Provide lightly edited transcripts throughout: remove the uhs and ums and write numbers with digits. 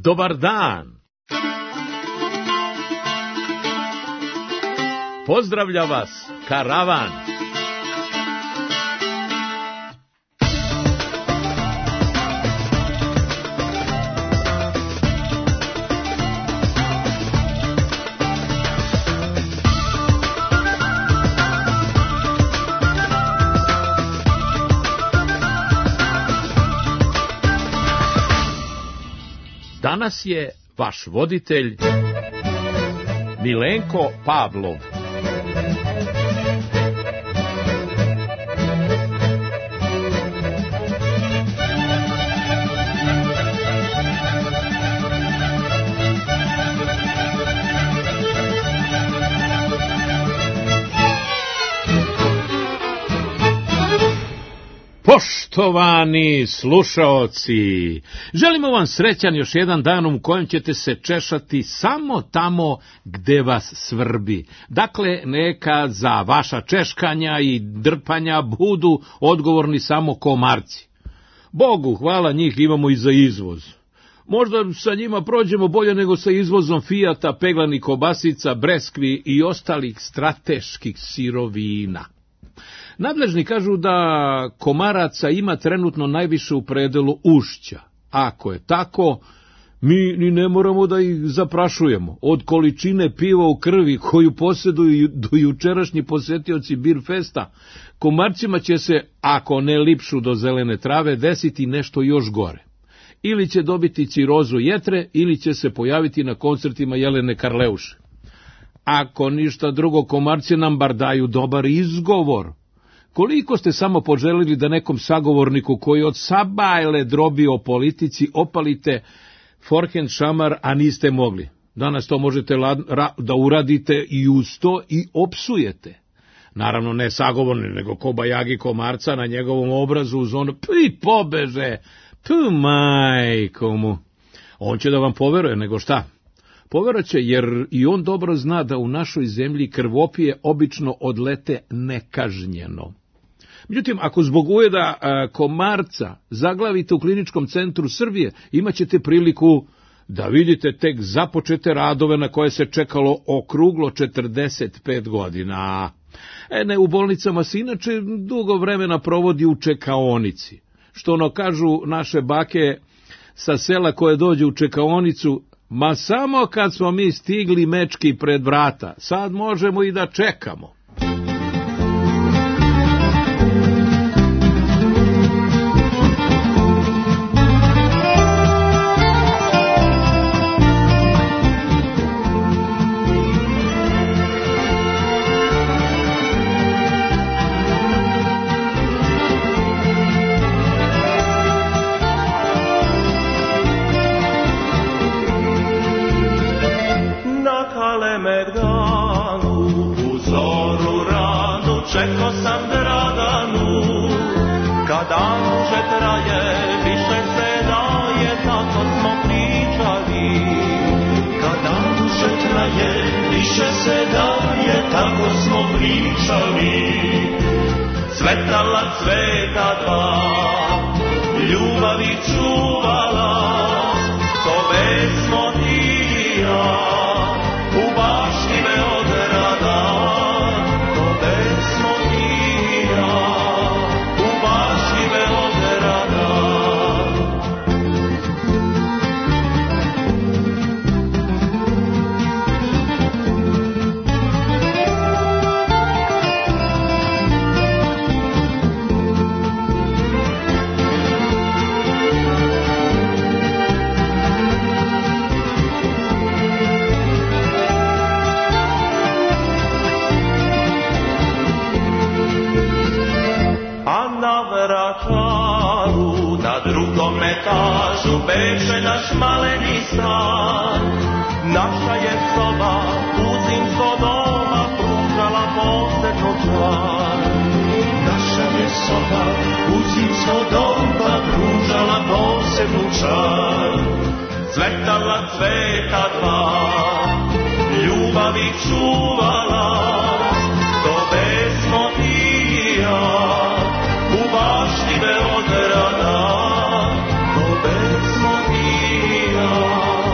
Dobar dan! Pozdravlja vas karavan! Danas je vaš voditelj Milenko Pavlov. Poštovani slušaoci, želimo vam srećan još jedan dan u kojem ćete se češati samo tamo gde vas svrbi. Dakle, neka za vaša češkanja i drpanja budu odgovorni samo komarci. Bogu hvala, njih imamo i za izvoz. Možda sa njima prođemo bolje nego sa izvozom Fijata, peglanih kobasica, breskvi i ostalih strateških sirovina. Nadležni kažu da komaraca ima trenutno najviše u predelu Ušća. Ako je tako, mi ni ne moramo da ih zaprašujemo. Od količine piva u krvi koju posjeduju do jučerašnji posetioci Bir Festa, komarcima će se, ako ne lipšu do zelene trave, desiti nešto još gore. Ili će dobiti cirozu jetre, ili će se pojaviti na koncertima Jelene Karleuše. Ako ništa drugo, komarci nam bar daju dobar izgovor. Koliko ste samo poželili da nekom sagovorniku koji od sabajle drobi o politici opalite forhen šamar, a niste mogli. Danas to možete da uradite i uz to i opsujete. Naravno ne sagovorni, nego kobajagi komarca na njegovom obrazu uz ono, pobeže, majko mu. On će da vam poveruje, nego šta? Poveraće, jer i on dobro zna da u našoj zemlji krvopije obično odlete nekažnjeno. Međutim, ako zbog ujeda komarca zaglavite u kliničkom centru Srbije, imat ćete priliku da vidite tek započete radove na koje se čekalo okruglo 45 godina. Ne, u bolnicama se inače dugo vremena provodi u čekaonici. Što ono kažu naše bake sa sela koje dođe u čekaonicu, ma samo kad smo mi stigli mečki pred vrata, sad možemo i da čekamo. Čekao sam Draganu, kad dan duže traje, više se daje, tako smo pričali. Kad dan duže traje, više se daje, tako smo pričali. Cvetala cveta dva, ljubavi čuvala, to već smo ti i ja, u bašti Beograda. Etažu beše naš maleni stan, naša je soba u zimsko doma pružala posebnu čar. Naša je soba u zimsko doma pružala posebnu čar. Cvetala cveta dva, ljubavi čuvala, to besmo ti i ja, u bašti Beograda. Besmo ti i ja.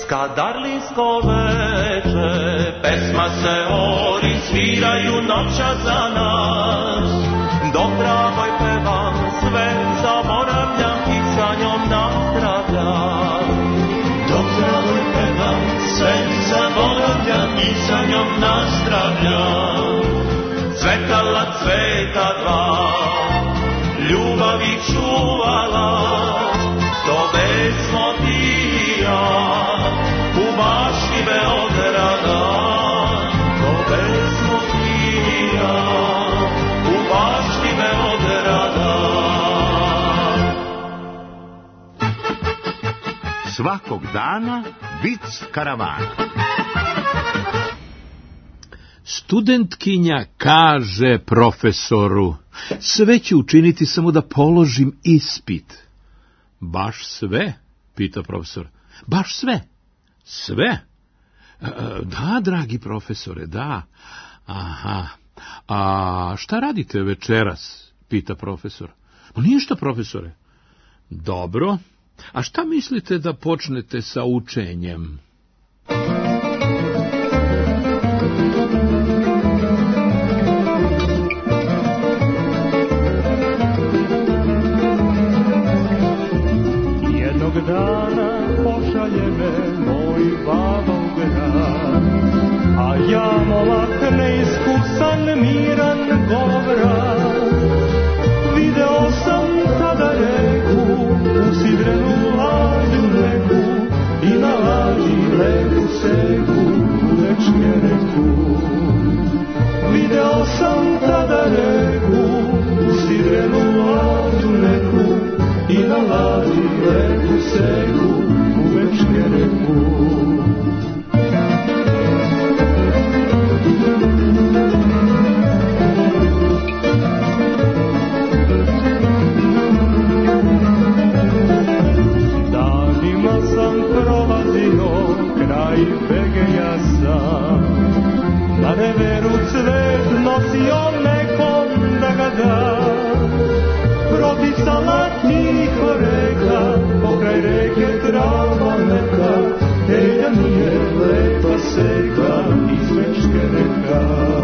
Kad darlinsko veče, pesma se ori, sviraju noća za nas. Dok dragoj pevam, sve zaboravljam i sa njom nazdravljam. Dok dragoj pevam, sve zaboravljam i sa njom nazdravljam. Cvetala cveta dva, ljubavi čuvala, to besmo ti i ja. U bašti Beograda, to besmo ti i ja, u bašti Beograda. Svakog dana vic karavana. Studentkinja kaže profesoru: sve ću učiniti samo da položim ispit. Baš sve? Pita profesor. Baš sve? Sve? Da, dragi profesore, da. Aha. A šta radite večeras? Pita profesor. Ništa, profesore. Dobro. A šta mislite da počnete sa učenjem? Jednog dana pošalje me moj baba u grad, a ja momak neiskusan, miran govrat. Video sam tada reku, usidrenu lađu neku, i na lađi leku seku, uvečnje reku. Video sam tada reku, usidrenu lađu neku, i na lađi leku seku, uvečnje reku. Danima sam prolazio kraj Begeja sam, na reveru cvet nosio nekom da ga da. Proticala tiho reka, pokraj reke trava meka, ej da nije lepa seka iz Bečke reka.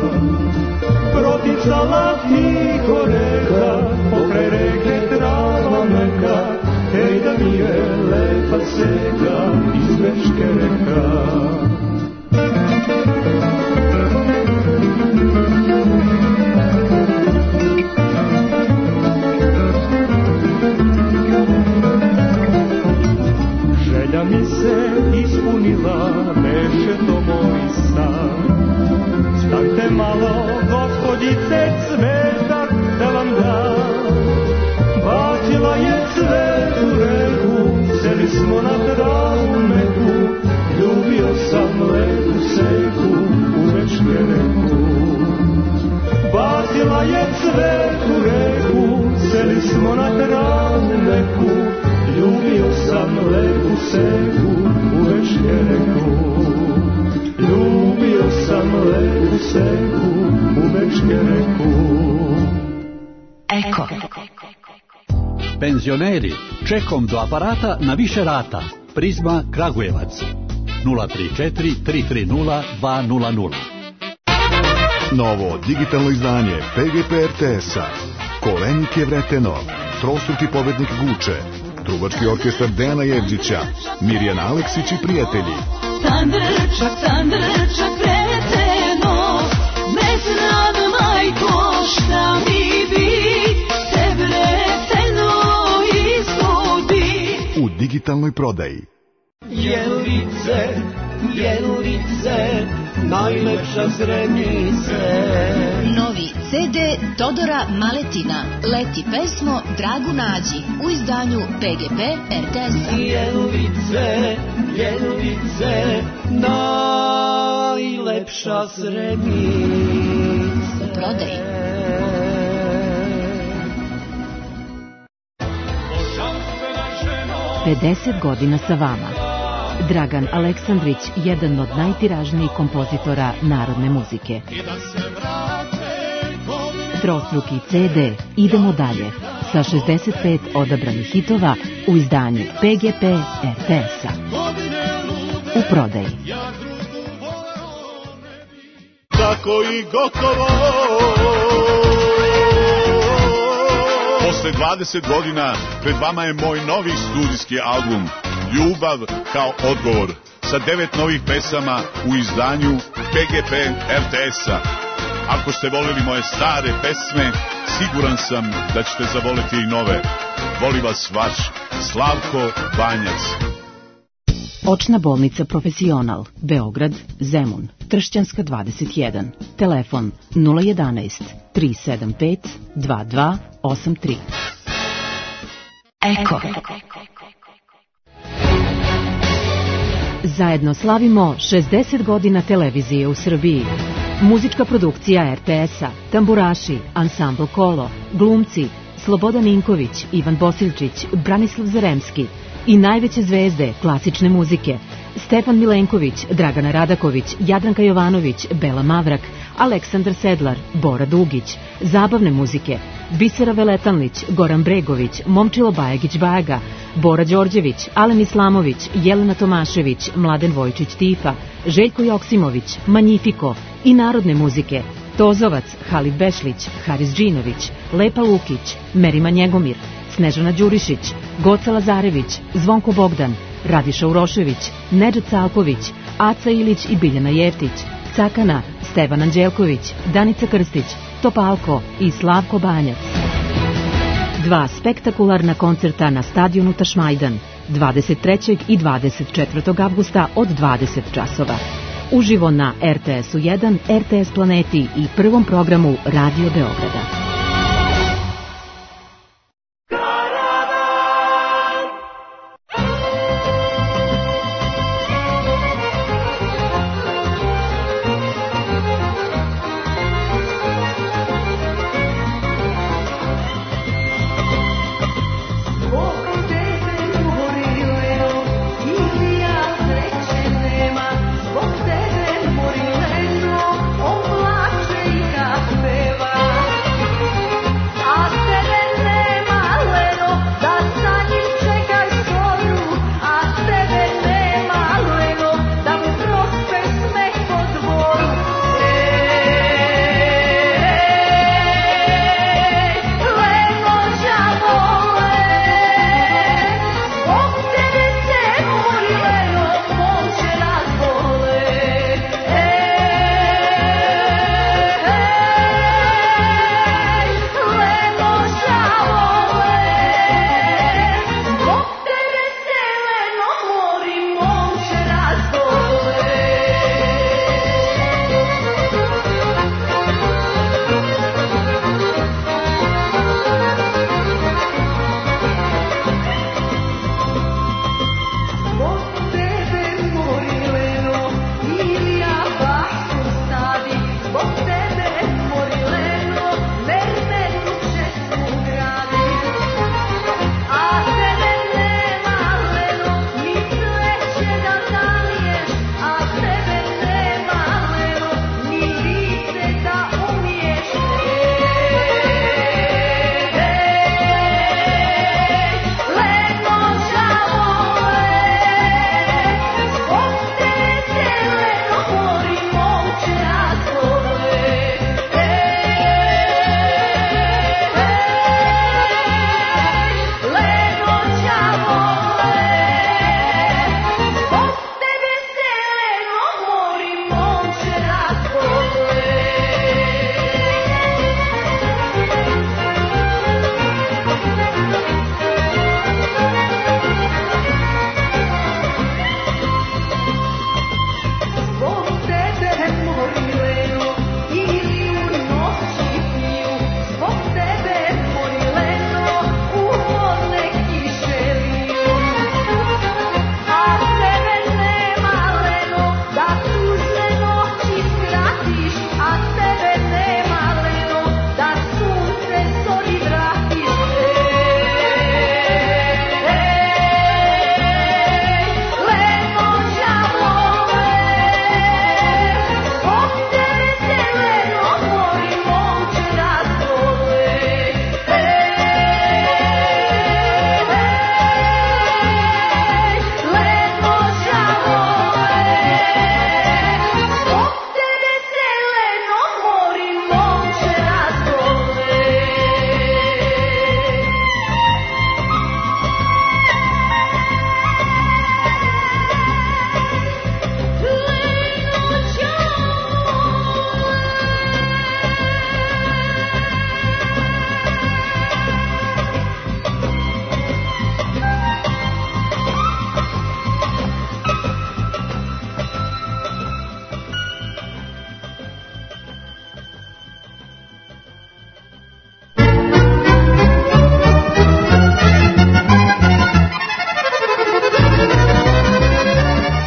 Proticala tiho reka, pokraj reke trava meka, ej da nije lepa seka iz Bečke reka. Želja mi se ispunila, beše to moj san. Stanite malo, gospođice, cvetak da vam dam. Bacila je cvet u reku, seli smo na travu meku, ljubio sam leku seku, u Bečke reku. Bacila je cvet u reku, seli smo na travu meku, ljubio sam leku seku, u Bečke reku. Ljubio sam leku seku, u Bečke reku. Eko. Penzioneri, čekom do aparata na više rata. Prizma Kragujevac 034 330 200. Novo digitalno izdanje PGP RTS-a. Kolenik je vreteno, trostruki pobednik Guče, trubački orkestar Dejana Jevđića, Mirjana Aleksić i prijatelji. Tandrčak vreteno, ne znam majko šta mi bi, te vreteno izgodi. U digitalnoj prodaji. Jelice, jelice, najlepša zrenice. Novi CD Todora Maletina. Leti pesmo Dragu nađi u izdanju PGP RTS-a. Jelice, jelice, najlepša zrenice. U prodaji. Pedeset godina sa vama. Dragan Aleksandrić, jedan od najtiražnijih kompozitora narodne muzike. Trostruki CD Idemo dalje sa 65 odabranih hitova u izdanju PGP RTS-a. u prodaji. Tako i gotovo. Posle 20 godina pred vama je moj novi studijski album Ljubav kao odgovor sa 9 novih pesama u izdanju PGP RTS-a. Ako ste voleli moje stare pesme, siguran sam da ćete zavoleti i nove. Voli vas vaš Slavko Banjac. Očna bolnica Profesional, Beograd, Zemun, Tršćanska 21, telefon 011 375 2283. Eko. Zajedno slavimo 60 godina televizije u Srbiji. Muzička produkcija RTS-a, tamburaši, ansambl Kolo, glumci, Slobodan Ninković, Ivan Bosilčić, Branislav Zaremski i najveće zvezde klasične muzike, Stefan Milenković, Dragana Radaković, Jadranka Jovanović, Bela Mavrak, Aleksandar Sedlar, Bora Dugić, zabavne muzike, Bisera Veletalnić, Goran Bregović, Momčilo Bajagić-Bajaga, Bora Đorđević, Alen Islamović, Jelena Tomašević, Mladen Vojčić Tifa, Željko Joksimović, Manjifiko i narodne muzike, Tozovac, Halid Bešlić, Haris Džinović, Lepa Lukić, Merima Njegomir, Snežana Đurišić, Goca Lazarević, Zvonko Bogdan, Radiša Urošević, Nedžad Salpović, Aca Ilić i Biljana Jeftić, Cakana, Stevan Anđelković, Danica Krstić, Topalko i Slavko Banjac. 2 spektakularna koncerta na stadionu Tašmajdan 23. i 24. avgusta od 20 časova. Uživo na RTS-u 1, RTS Planeti i prvom programu Radio Beograda.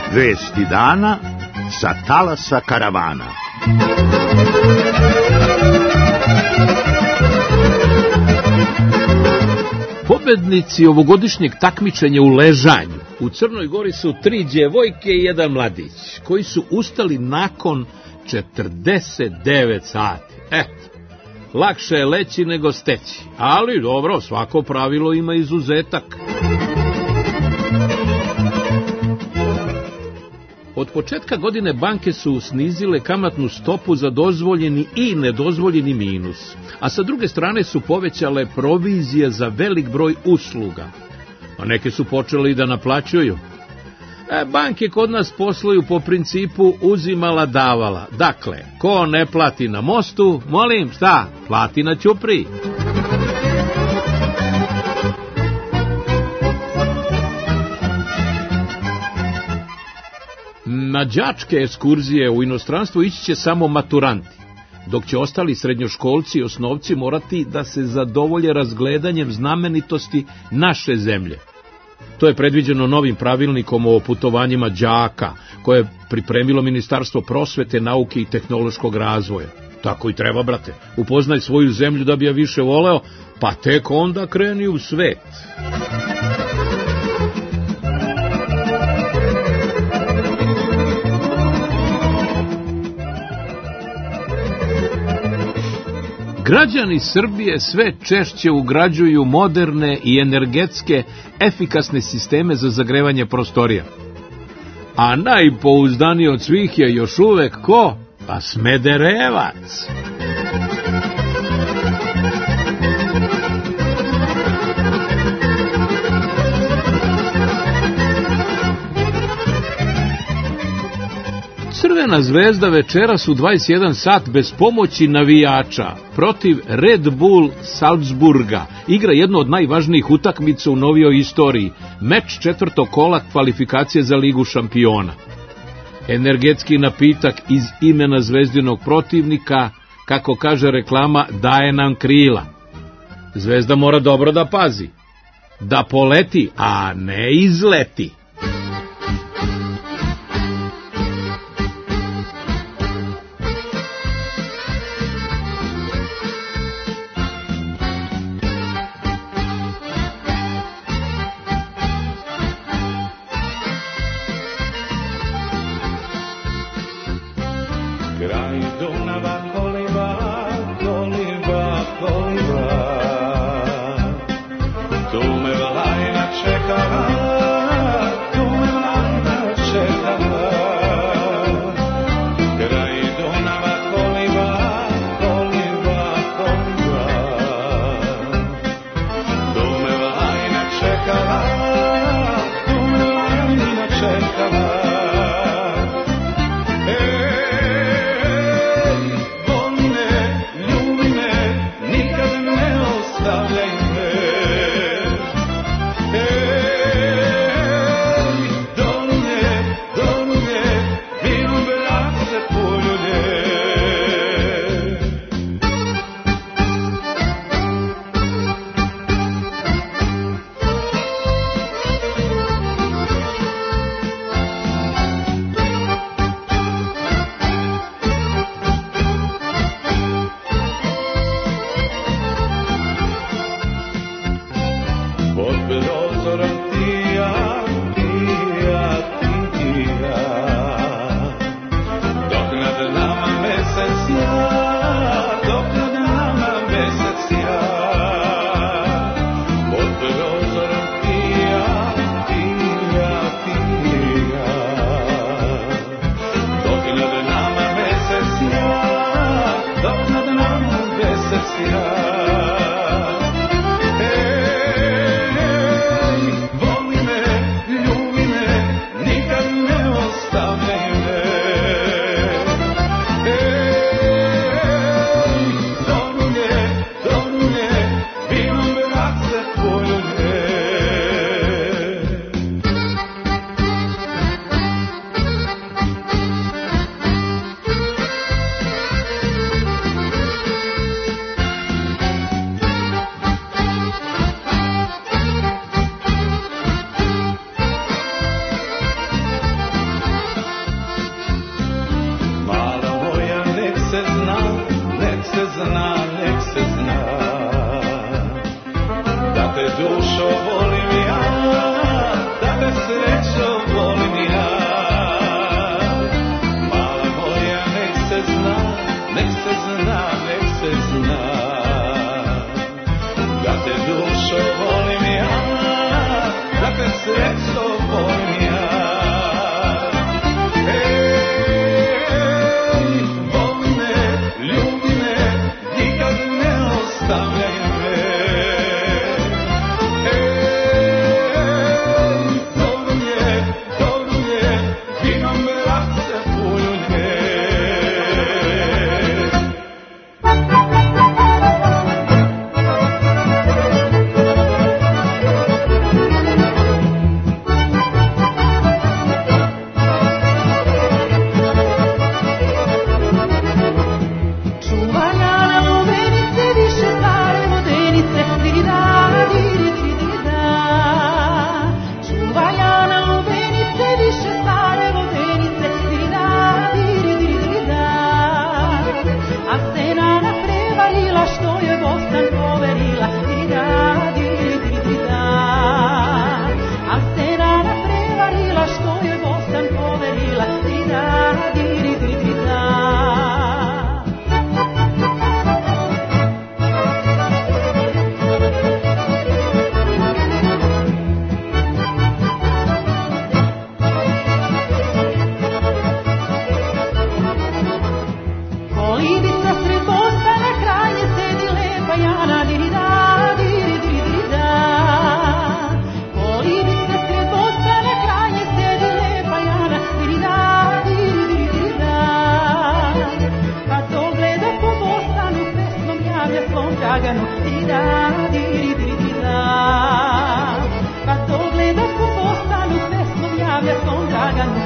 Vesti dana sa talasa karavana. Pobednici ovogodišnjeg takmičenja u ležanju u Crnoj Gori su 3 djevojke i 1 mladić, koji su ustali nakon 49 sati. Eto, lakše je leći nego steći, ali dobro, svako pravilo ima izuzetak. Od početka godine banke su snizile kamatnu stopu za dozvoljeni i nedozvoljeni minus, a sa druge strane su povećale provizije za velik broj usluga, a neke su počele i da naplaćuju. Banke kod nas posluju po principu uzimala davala. Dakle, ko ne plati na mostu, molim, šta, plati na ćupriji. Na đačke ekskurzije u inostranstvo ići će samo maturanti, dok će ostali srednjoškolci i osnovci morati da se zadovolje razgledanjem znamenitosti naše zemlje. To je predviđeno novim pravilnikom o putovanjima đaka, koje je pripremilo Ministarstvo prosvete, nauke i tehnološkog razvoja. Tako i treba, brate. Upoznaj svoju zemlju da bi je više voleo, pa tek onda kreni u svet. Građani Srbije sve češće ugrađuju moderne i energetske efikasne sisteme za zagrevanje prostorija. A najpouzdaniji od svih je još uvek ko? Pa Smederevac. Crvena zvezda večeras u 21 sat bez pomoći navijača protiv Red Bull Salzburga igra jednu od najvažnijih utakmica u novijoj istoriji, meč 4. kola kvalifikacije za Ligu šampiona. Energetski napitak iz imena zvezdinog protivnika, kako kaže reklama, daje nam krila. Zvezda mora dobro da pazi, da poleti, a ne izleti.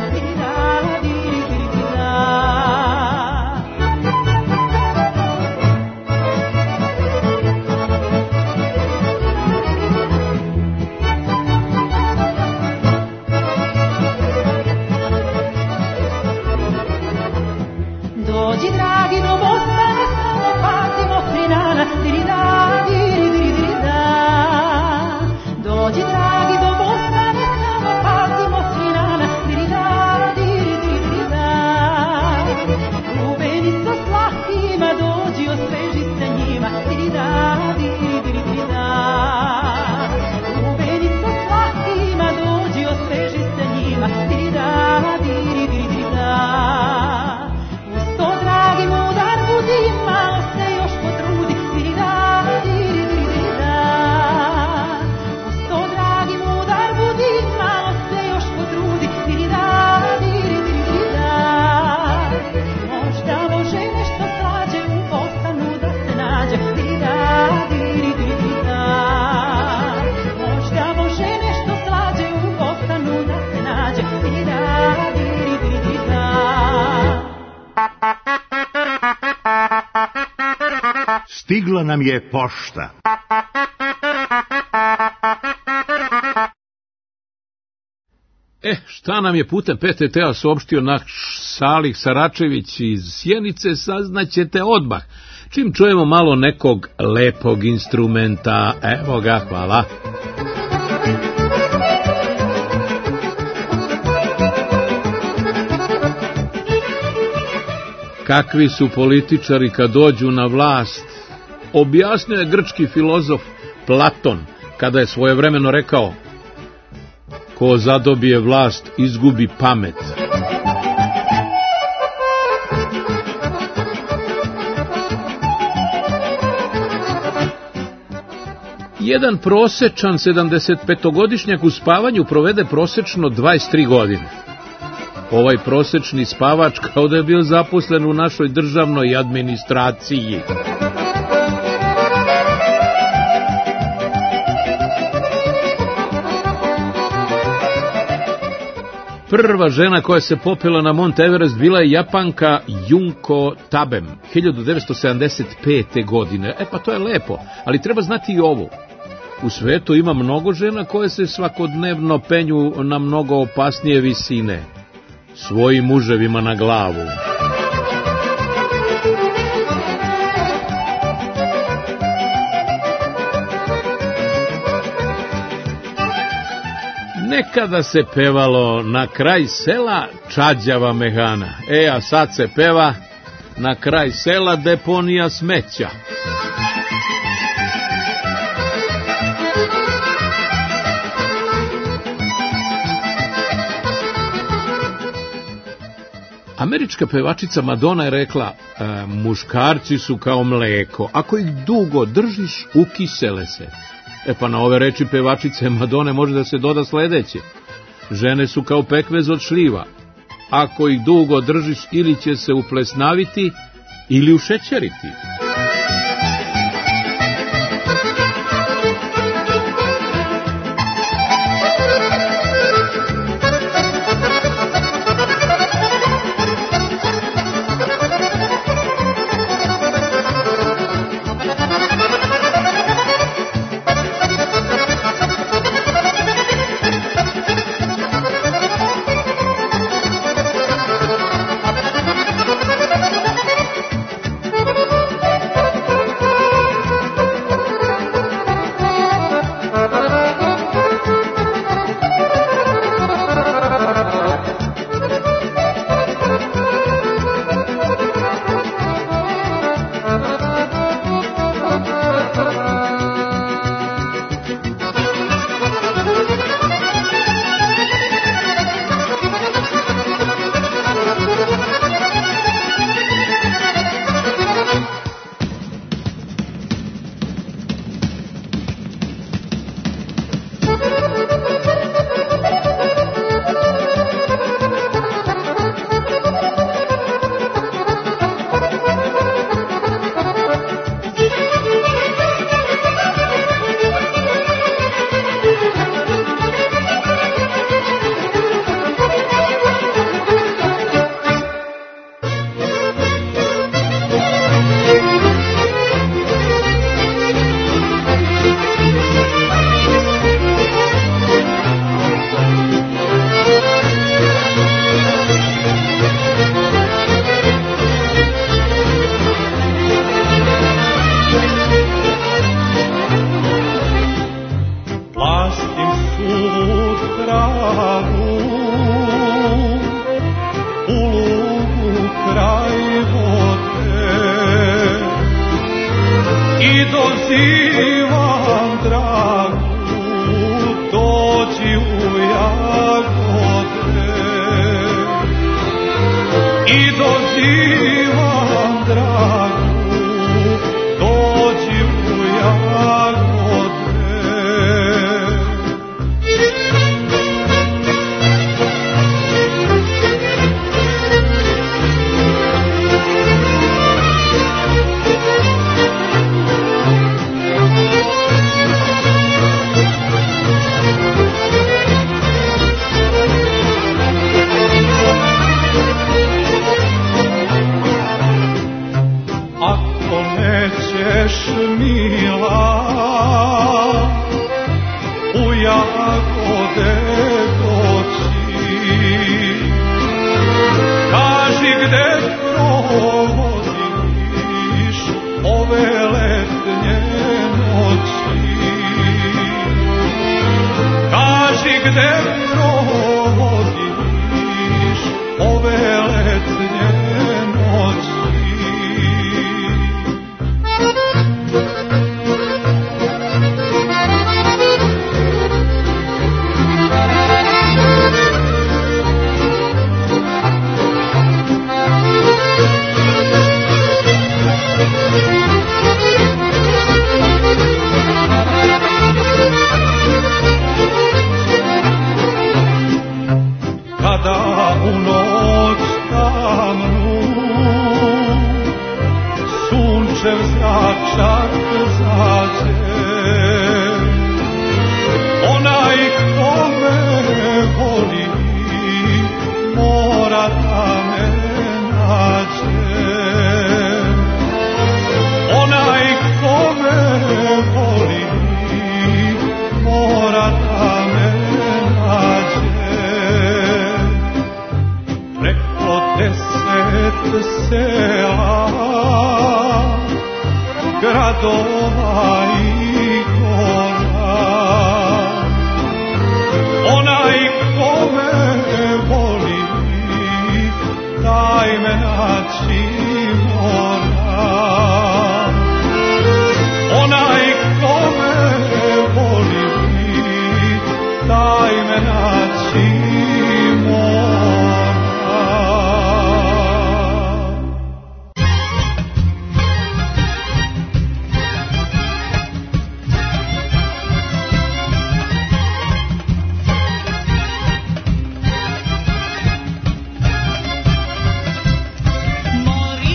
Stigla nam je pošta. Šta nam je putem PTT-a saopštio naš Salih Saračević iz Sjenice, saznaćete odmah. Čim čujemo malo nekog lepog instrumenta, evo ga, hvala. Kakvi su političari kad dođu na vlast, objasnio je grčki filozof Platon, kada je svojevremeno rekao: ko zadobije vlast, izgubi pamet. Jedan prosečan 75-godišnjak u spavanju provede prosečno 23 godine. Ovaj prosečni spavač kao da je bio zaposlen u našoj državnoj administraciji. Prva žena koja se popela na Mont Everest bila je Japanka Junko Tabem, 1975. godine. Pa to je lepo, ali treba znati i ovo. U svetu ima mnogo žena koje se svakodnevno penju na mnogo opasnije visine, svojim muževima na glavu. Nekada se pevalo na kraj sela čađava mehana, a sad se peva na kraj sela deponija smeća. Američka pevačica Madonna je rekla: muškarci su kao mleko, ako ih dugo držiš, ukisele se. Pa na ove reči pevačice Madone može da se doda sledeće: žene su kao pekmez od šljiva, ako ih dugo držiš, ili će se uplesnaviti ili ušećeriti. dozivam dragu, dođi u jagode. I dozivam dragu, dođi u jagode. Nećeš mila u jagode doći, kaži gde provodiš ove letnje noći, kaži gde provodiš ove letnje noći. Kada u noć tamnu sunčev zračak zađe, onaj ko me voli mora da me nađe. Onaj ko me voli mora da me nađe. Preko 10 sela, gradova i gora, onaj ko me voli, daj me naći mora. Onaj ko me voli, daj me naći mora. Mori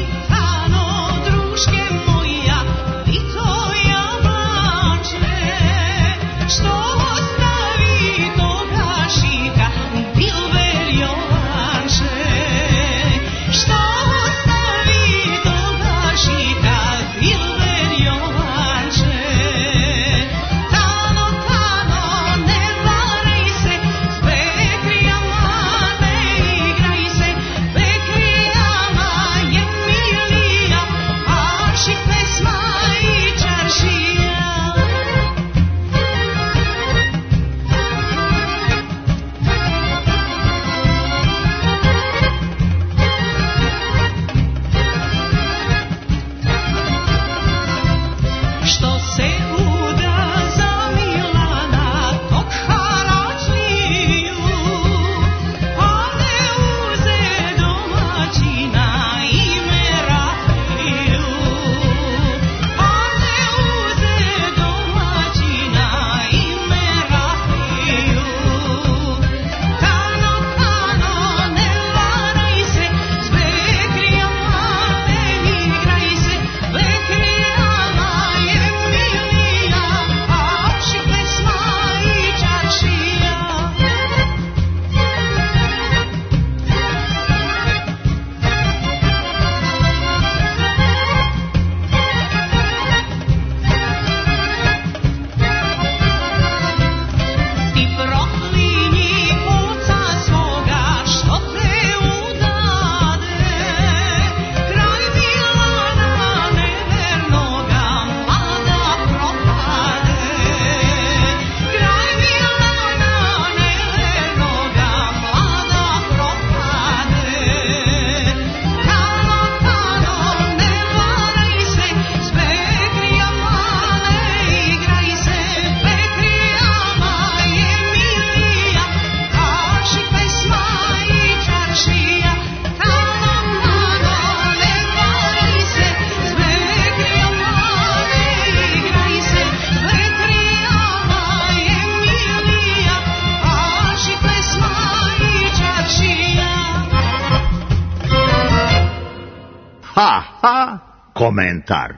Ha, ha, komentar.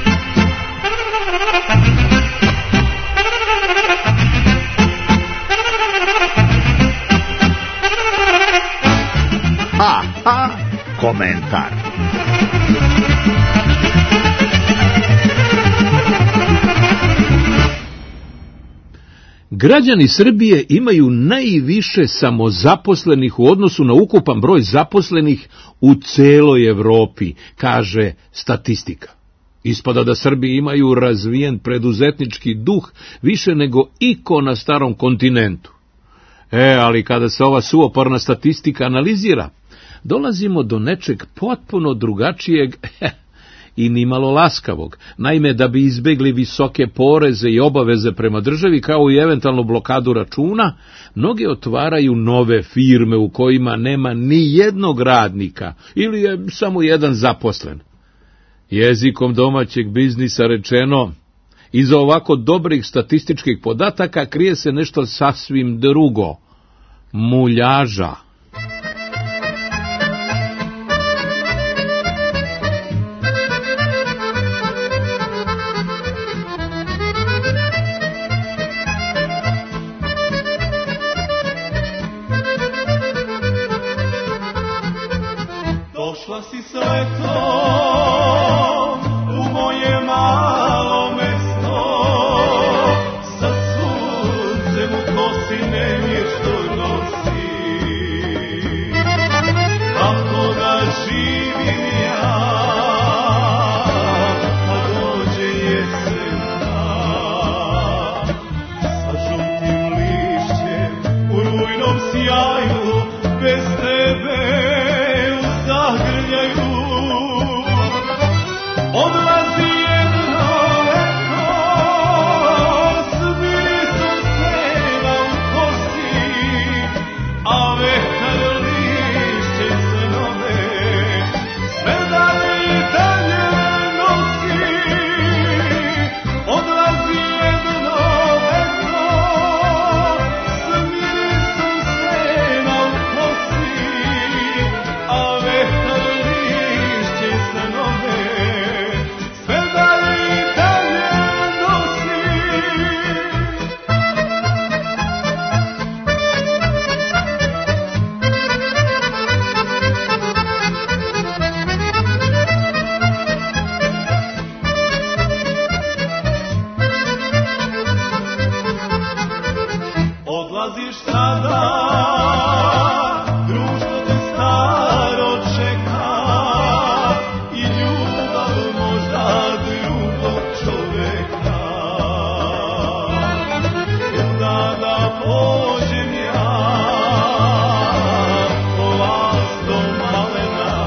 Ha, ha, komentar. Građani Srbije imaju najviše samozaposlenih u odnosu na ukupan broj zaposlenih u celoj Evropi, kaže statistika. Ispada da Srbi imaju razvijen preduzetnički duh više nego iko na starom kontinentu. Ali kada se ova suvoparna statistika analizira, dolazimo do nečeg potpuno drugačijeg i nimalo laskavog. Naime, da bi izbegli visoke poreze i obaveze prema državi, kao i eventualnu blokadu računa, mnogi otvaraju nove firme u kojima nema ni jednog radnika ili je samo jedan zaposlen. Jezikom domaćeg biznisa rečeno, iza ovako dobrih statističkih podataka krije se nešto sasvim drugo. Muljaža. Došla si s letom u moje malo mesto, sa suncem u kosi nevješto nosi. Kako da živim ja, a dođe jesena, sa žutim lišćem u rujnom sjaju, bez tebe odlazi jedno leto s mirisom snega u kosi, a vetar lišće snove sve dalje i dalje nosi. Odlazi jedno leto s mirisom snega u kosi, a vetar lišće snove sve dalje i dalje nosi. Odlaziš sada, društvo te staro čeka i ljubav možda drugog čoveka. Kuda da pođem ja, polaz do malena,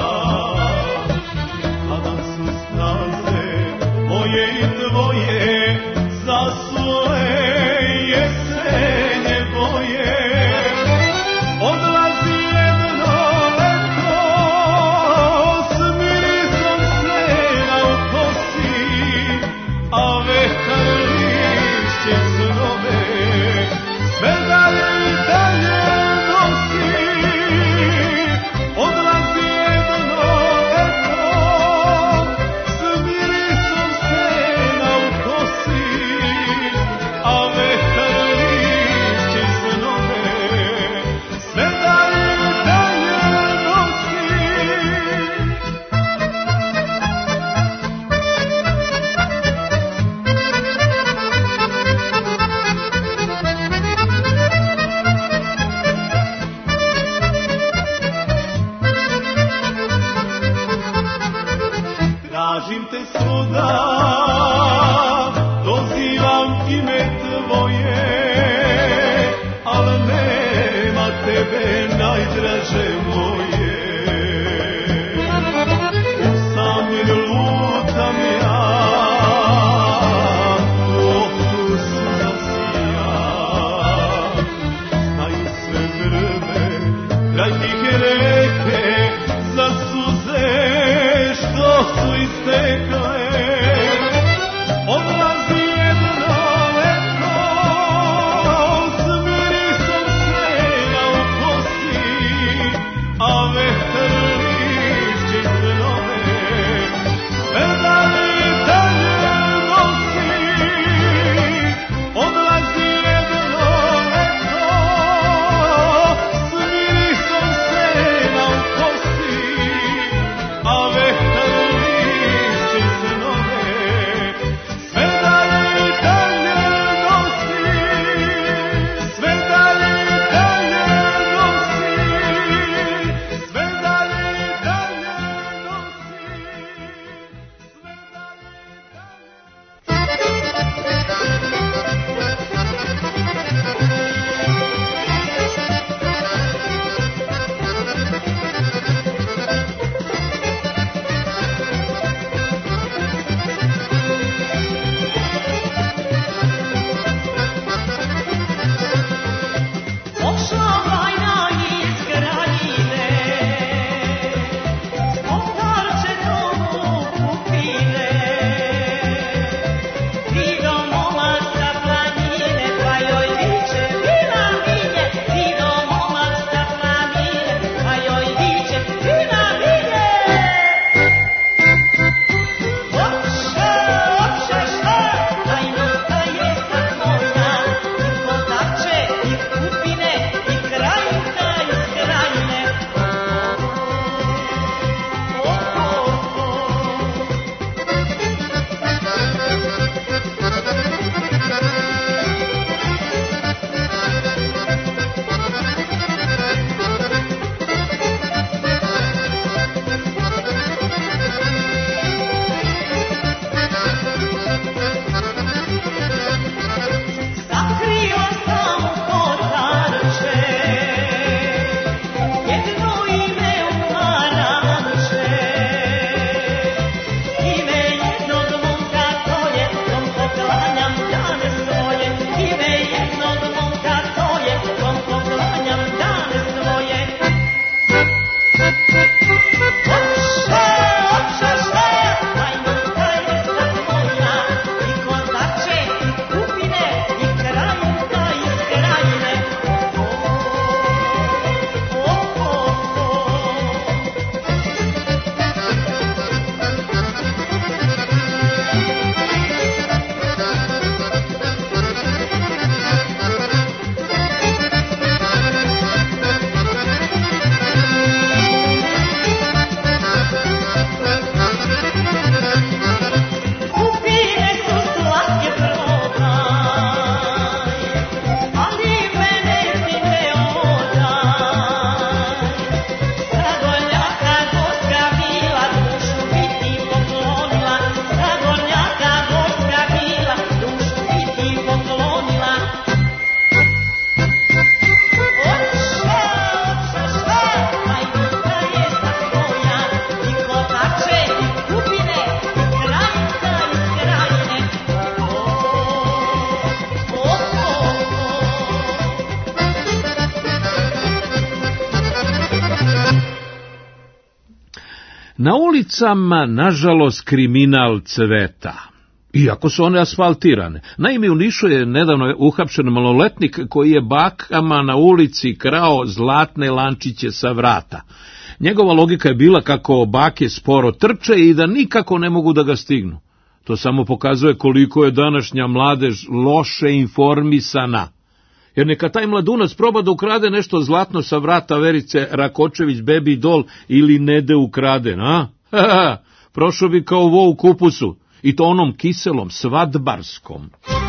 kada su staze moje i tvoje zasule jesenje boje. Odlazi jedno leto s mirisom snega u kosi, a vetar lišće snove sve dalje i dalje nosi. Odlazi jedno leto s mirisom snega u kosi, a vetar lišće snove sve dalje i dalje nosi. Tražim te svuda, dozivam ime tvoje, al nema tebe najdraže moje. Usamljen lutam ja, u oku suza sija, znaju sve vrbe kraj tihe reke za suze što su istekle. Odlazi jedno leto s mirisom snega u kosi, a vetar lišće snove Na ulicama, nažalost, kriminal cveta, iako su one asfaltirane. Naime, u Nišu je nedavno uhapšen maloletnik koji je bakama na ulici krao zlatne lančiće sa vrata. Njegova logika je bila kako bake sporo trče i da nikako ne mogu da ga stignu. To samo pokazuje koliko je današnja mladež loše informisana. Jer neka taj mladunac proba da ukrade nešto zlatno sa vrata Verice Rakočević, Baby Doll ili Nede ukraden, a? Prošao bi kao vo u kupusu, i to onom kiselom, svadbarskom.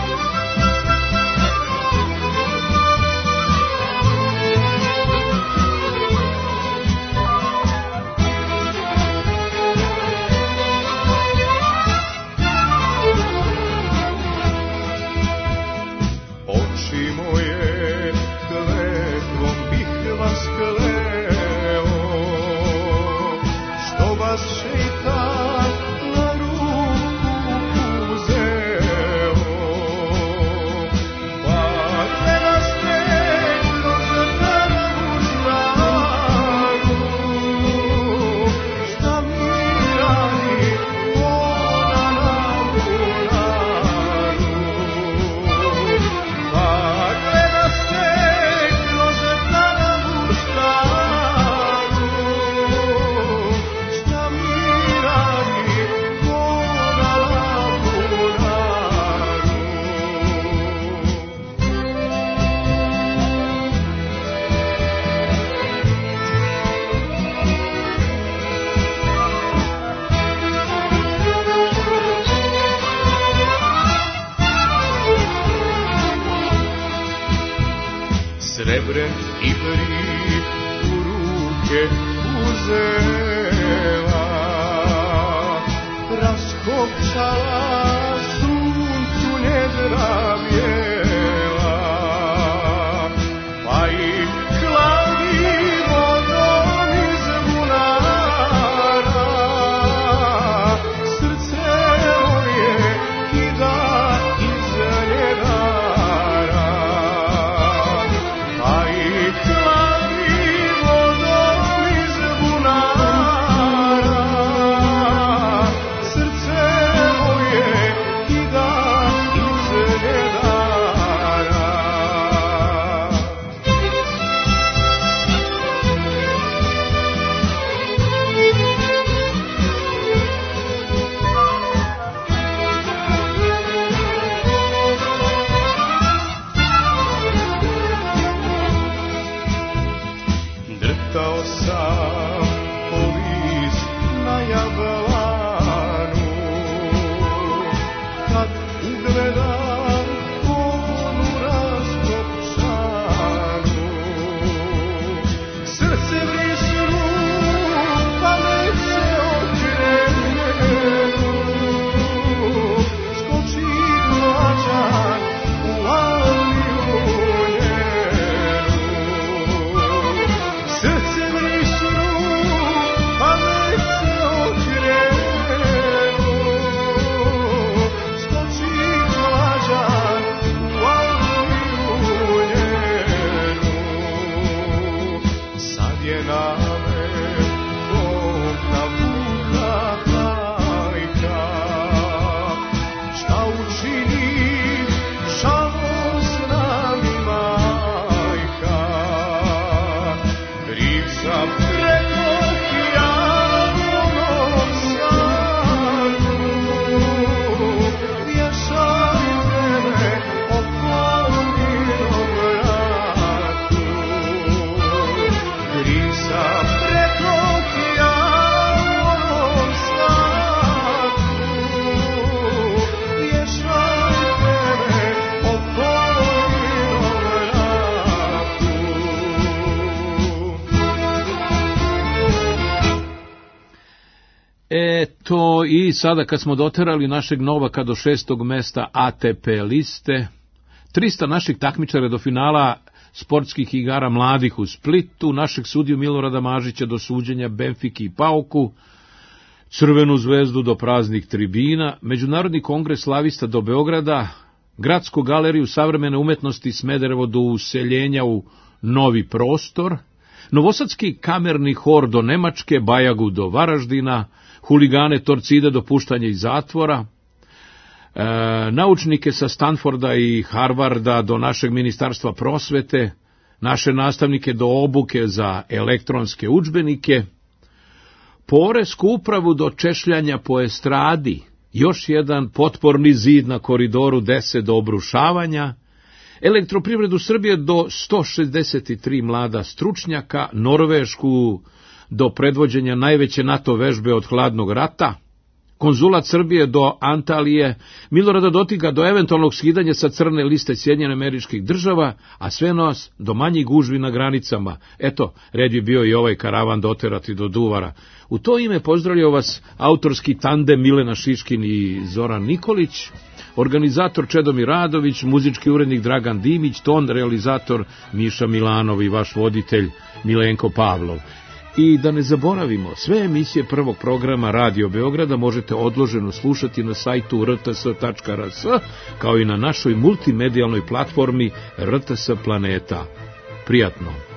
Srebren i brik u ruke uzela, raskopčala suncu njedra bijela, pa ih klavi vodom iz bunara, srce moje kida iz njedara. Drtao sam po list na jablanu, kad ugledam onu raskopčanu. Srce vrisnu, pamet se okrenu, skoči mlađan u avliju njenu. Srce vrisnu, pamet se okrenu, skoči mlađan u avliju njenu. Sad je na me kobna vuka hajka, šta učini žalosna mi majka. Kriv sam preko hijanom sanu, vješajte me okolninom vratu. Kriv sam preko hijanom sanu, vješajte me okolninom vratu. Eto, i sada kad smo doterali našeg Novaka do 6. mesta ATP liste, 300 naših takmičara do finala sportskih igara mladih u Splitu, našeg sudiju Milorada Mažića do suđenja Benfiki i Pauku, Crvenu zvezdu do praznih tribina, Međunarodni kongres slavista do Beograda, Gradsku galeriju savremene umetnosti Smederevo do useljenja u novi prostor, Novosadski kamerni hor do Nemačke, Bajagu do Varaždina, huligane Torcide do puštanja iz zatvora, naučnike sa Stanforda i Harvarda do našeg ministarstva prosvete, naše nastavnike do obuke za elektronske udžbenike, poresku upravu do češljanja po estradi, još jedan potporni zid na koridoru 10 do obrušavanja, Elektroprivredu Srbije do 163 mlada stručnjaka, Norvešku do predvođenja najveće NATO vežbe od hladnog rata, Konzulat Srbije do Antalije, Milorada Dodiga do eventualnog skidanja sa crne liste Sjedinjenih Američkih Država, a sve nas do manjih gužvi na granicama. Eto, red bi bio i ovaj karavan doterati do Duvara. U to ime pozdravljaju vas autorski tandem Milena Šiškin i Zoran Nikolić, organizator Čedomir Radović, muzički urednik Dragan Dimić, ton realizator Miša Milanov i vaš voditelj Milenko Pavlov. I da ne zaboravimo, sve emisije prvog programa Radio Beograda možete odloženo slušati na sajtu rts.rs, kao i na našoj multimedijalnoj platformi RTS Planeta. Prijatno!